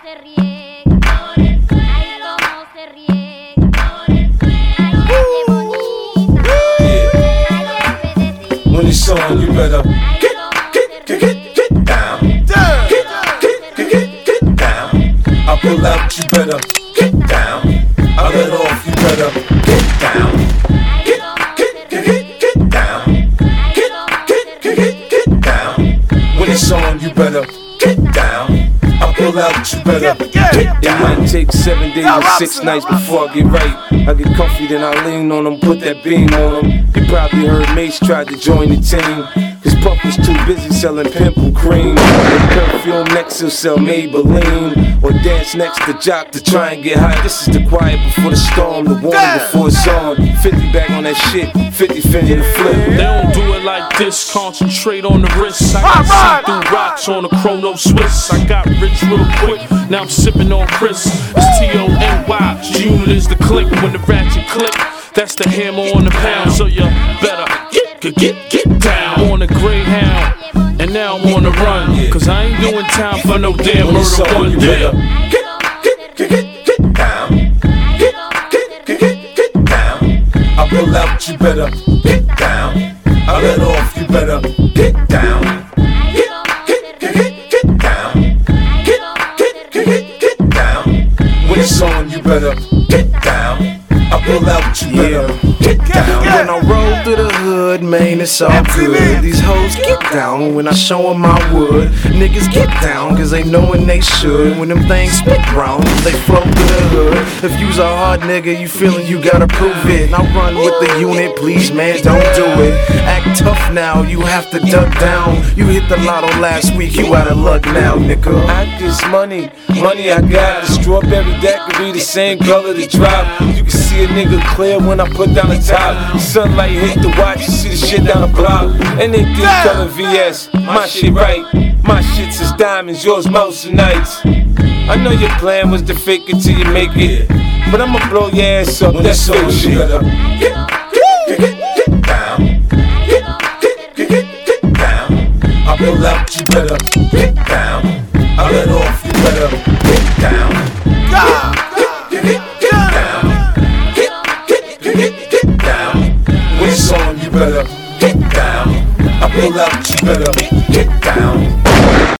se riega por el suelo. Ay, cómo se riega por el suelo. Ay, bonita. Ay, pedacito. When it's on, you better get down. Get down. I pull out, you better get down. I let off, you better get down. Get down. Get down. When it's on, you better get down. I pull out, you better get down. It might take 7 days and 6 nights before I get right. I get comfy, then I lean on them, put that beam on them. You probably heard Mace tried to join the team. Cause Puff was too busy selling pimple cream. And perfume next he'll sell Maybelline. Or dance next to Jock to try and get high. This is the quiet before the storm, the warning before it's on. 50 back on that shit, 50 finna the flip. They don't do it like this, concentrate on the wrist. I got see-through rocks on a chrono Swiss. I got rich real quick, now I'm sipping on Chris. It's T-O-N-Y, G-Unit is the click. When the ratchet click, that's the hammer on the pound. So you better get down. I'm on a Greyhound, and now I'm on the run. Cause I ain't doing time for no damn murder one. You better get down. Get down. I pull out, you better get down. I let off, you better get down. Get down. Get down. When it's on, you better get down. I pull out, you better get down. When I roll through the hood, man, it's all good. These hoes get down when I show them my wood. Niggas get down cause they knowin' they should. When them things spit round, they flow through the hood. If you's a hard nigga, you feelin' you gotta prove it. Now run with the unit, please man, don't do it. Act tough now, you have to duck down. You hit the lotto last week, you out of luck now, nigga. I get money I got. The strawberry that could be the same color to drop. You can see a nigga clear when I put down the top. Sunlight hit the watch, you see the shit down the block. And they think color VS, my shit right. My shit's is diamonds, yours most nights. I know your plan was to fake it till you make it, but I'ma blow your ass up, that's fake shit. Get down. Get down. I pull out, you better get down. I let off, you better get down. Get down. When it's on, you better get down. I pull out, you better